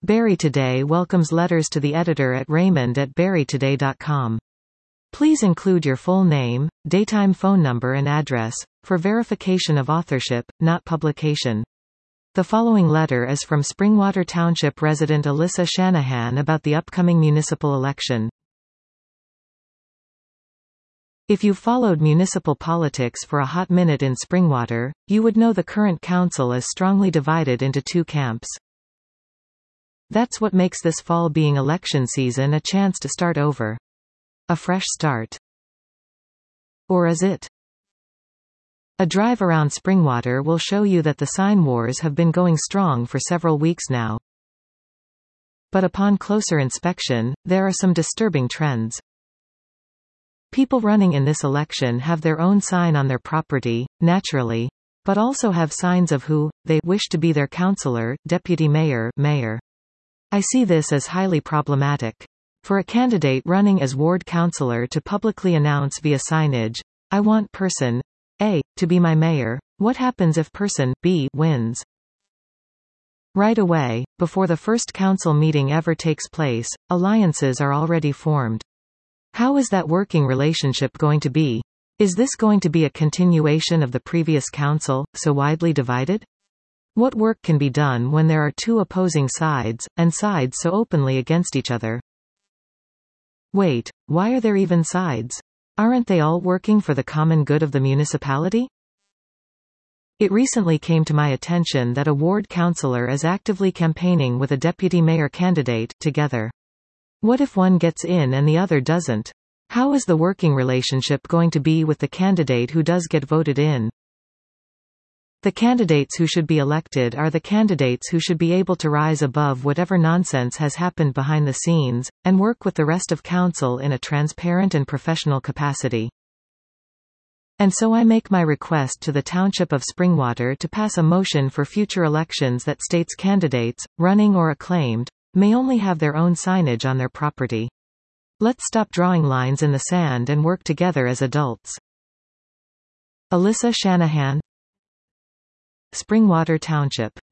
Barrie Today welcomes letters to the editor at raymond@barrietoday.com. Please include your full name, daytime phone number and address, for verification of authorship, not publication. The following letter is from Springwater Township resident Alyssa Shanahan about the upcoming municipal election. If you've followed municipal politics for a hot minute in Springwater, you would know the current council is strongly divided into two camps. That's what makes this fall being election season a chance to start over. A fresh start. Or is it? A drive around Springwater will show you that the sign wars have been going strong for several weeks now. But upon closer inspection, there are some disturbing trends. People running in this election have their own sign on their property, naturally, but also have signs of who they wish to be their councillor, deputy mayor, mayor. I see this as highly problematic. For a candidate running as ward councillor to publicly announce via signage, "I want person A to be my mayor," what happens if person B wins? Right away, before the first council meeting ever takes place, alliances are already formed. How is that working relationship going to be? Is this going to be a continuation of the previous council, so widely divided? What work can be done when there are two opposing sides, and sides so openly against each other? Wait, why are there even sides? Aren't they all working for the common good of the municipality? It recently came to my attention that a ward councillor is actively campaigning with a deputy mayor candidate, together. What if one gets in and the other doesn't? How is the working relationship going to be with the candidate who does get voted in? The candidates who should be elected are the candidates who should be able to rise above whatever nonsense has happened behind the scenes, and work with the rest of council in a transparent and professional capacity. And so I make my request to the Township of Springwater to pass a motion for future elections that states candidates, running or acclaimed, may only have their own signage on their property. Let's stop drawing lines in the sand and work together as adults. Alyssa Shanahan, Springwater Township.